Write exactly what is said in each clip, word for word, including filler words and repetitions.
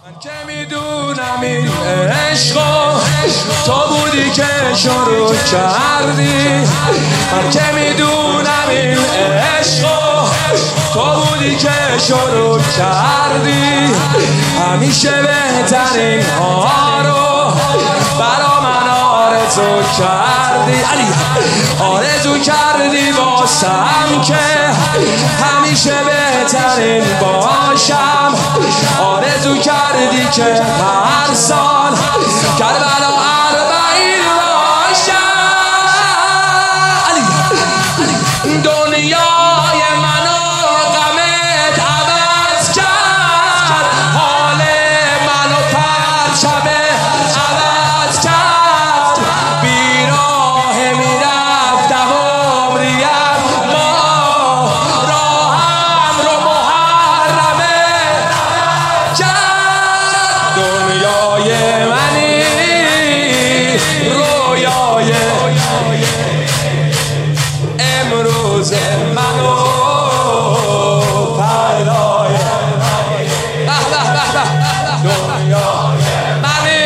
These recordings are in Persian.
من که میدونم این عشقو تو بودی که شروع کردی. من که میدونم این عشقو تو بودی که شروع کردی. همیشه بهترین ها رو برا من آرزو کردی. علی آرزو کردی واسم که همیشه بهترین باشم. آرزو کردی که هر سال کربلا اربعین باشم. علی دنیای منو غمت عوض کرد، حال منو پرچم عوض کرد. بیراه میرفتم عمری اما راهم رو محرمه کرد. دنیای منی رویای امروز منو فردای به به به به دنیای منی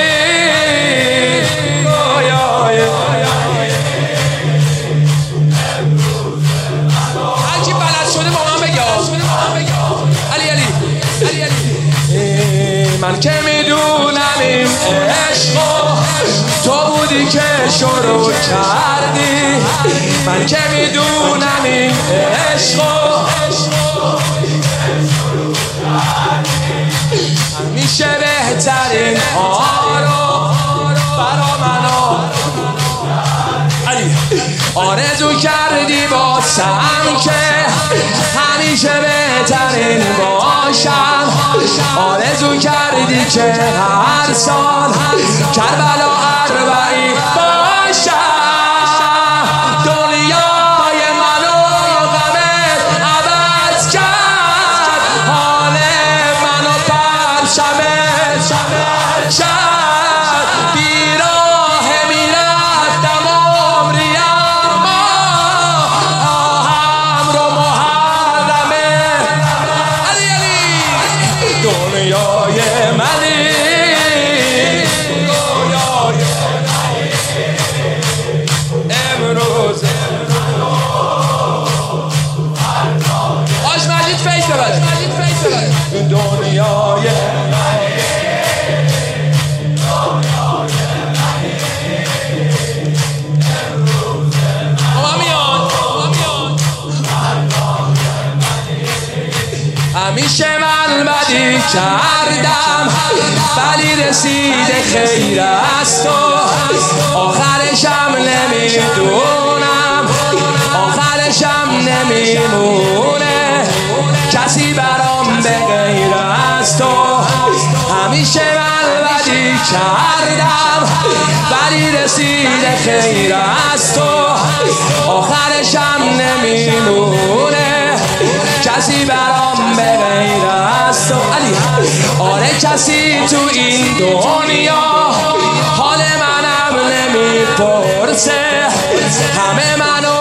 رویای هر کی بلد شده با من بگه. علی علی علی علی من که میدونم این عشقو تو بودی که شروع کردی. من که میدونم این عشقو همیشه بهترین ها رو برا منو علی آرزو کردی واسم که همیشه بهترین باشم. آرزو کردی که هر سال کربلا اربعین باشم. دنیای منو غمت عوض کرد، حال منو پرچمت کرد. بیراه میرفتم عمری اما آهم رو محرمه. علی علی دنیای منی رویای امروز آج مجید فیض ببره. دنیای همیشه من بدی کردم ولی رسیده خیر از تو. آخرشم نمیدونم آخرشم نمیمونه کسی برام به غیر از تو. همیشه من بدی کردم ولی رسیده خیر از تو. آخرشم نمیمونه کسی برام به غیر از تو. علی آره کسی تو این دنیا حال منم نمیپرسه. همه منو